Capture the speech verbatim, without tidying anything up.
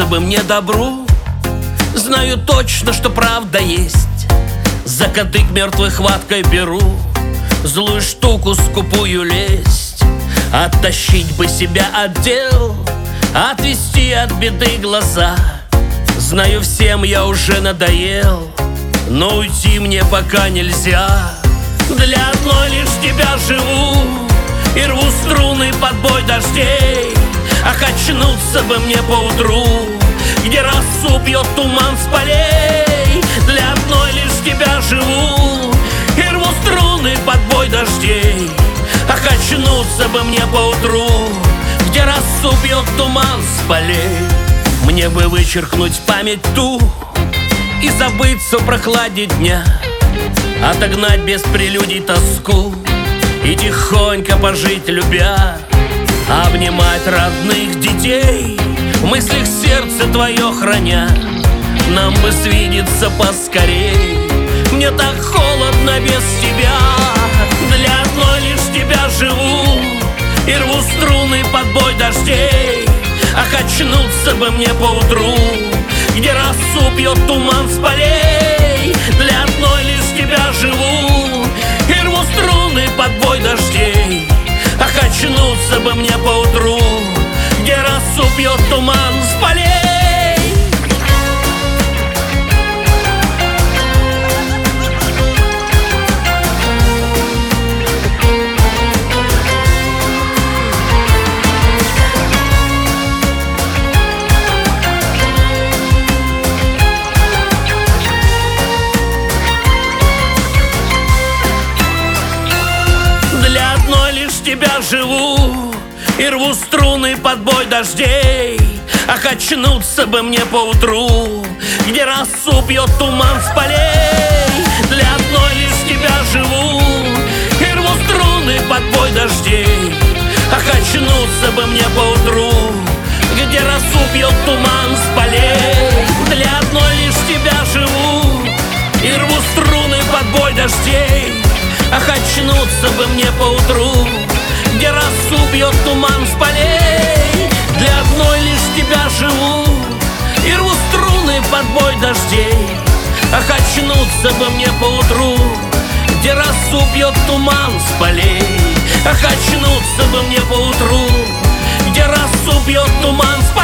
качнуться бы мне добру. Знаю точно, что правда есть. За кадык мертвой хваткой беру. Злую штуку скупую лесть. Оттащить бы себя от дел, отвести от беды глаза. Знаю, всем я уже надоел, но уйти мне пока нельзя. Для одной лишь тебя живу и рву струны под бой дождей. А качнуться бы мне поутру, где росу пьет туман с полей. Для одной лишь тебя живу и рву струны под бой дождей. А качнуться бы мне поутру, где росу пьет туман с полей. Мне бы вычеркнуть память ту и забыться в прохладе дня, отогнать без прелюдий тоску и тихонько пожить любя. Обнимать родных детей, в мыслях сердце твое храня. Нам бы свидеться поскорей, мне так холодно без тебя. Для одной лишь тебя живу и рву струны под бой дождей. А качнуться бы мне поутру, где росу пьет туман с полей. Для одной лишь тебя живу и рву струны под бой дождей. А качнуться бы мне поутру, где росу пьет туман с полей. Для одной лишь тебя живу и рву струны под бой дождей. А качнуться бы мне поутру, где росу пьет туман с полей. Для одной лишь тебя живу и рву струны под бой дождей. А качнуться бы мне поутру, где росу пьет туман с полей. Для одной лишь тебя живу и рву струны под бой дождей. А качнуться бы мне поутру, где росу бьет туман с полей. Для одной лишь тебя живу и рву струны под бой дождей. А качнуться бы мне поутру, где росу бьет туман с полей. А качнуться бы мне поутру, где росу бьет туман с полей.